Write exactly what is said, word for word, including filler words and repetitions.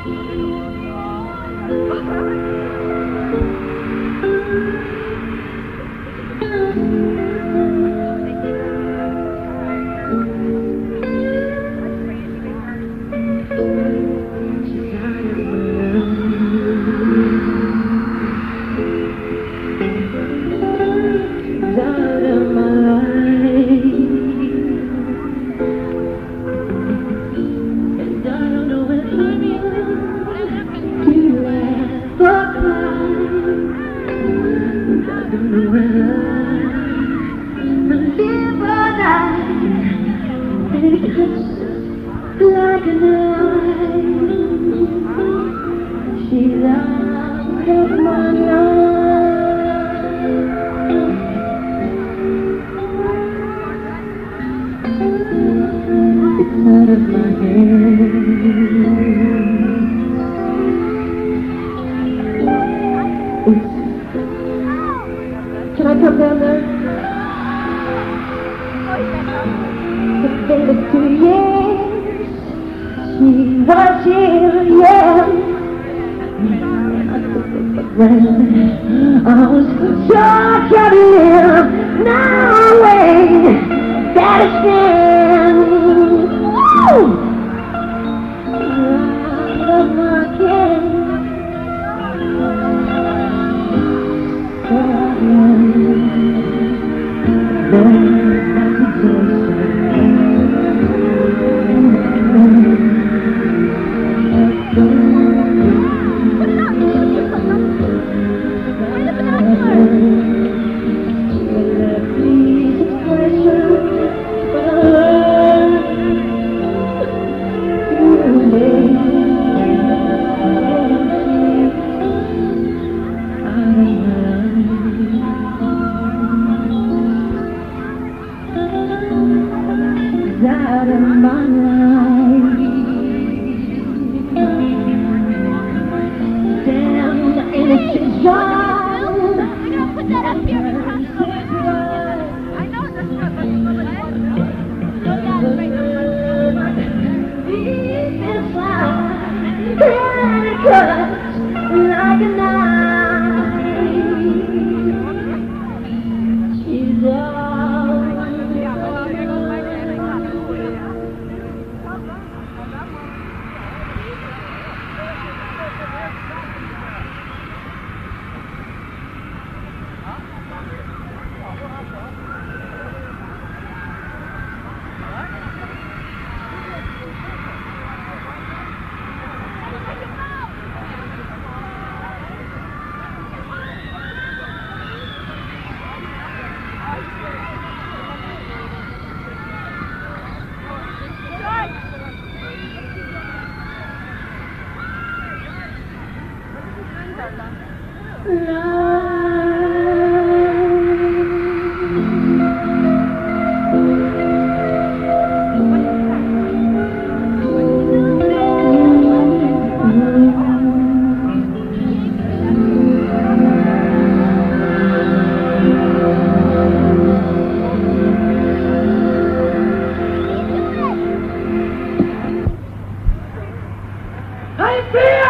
Like a knife, she's out of my life. It's out of my hands. Can I come down there? It's been a two years. She was here, yeah. I was sure to live, no way that I stand. Woo! Out of my cage. Out of my life. Damn innocent child. I'm gonna put that up here. I know that's not what you want. Like a knife. She's out. I feel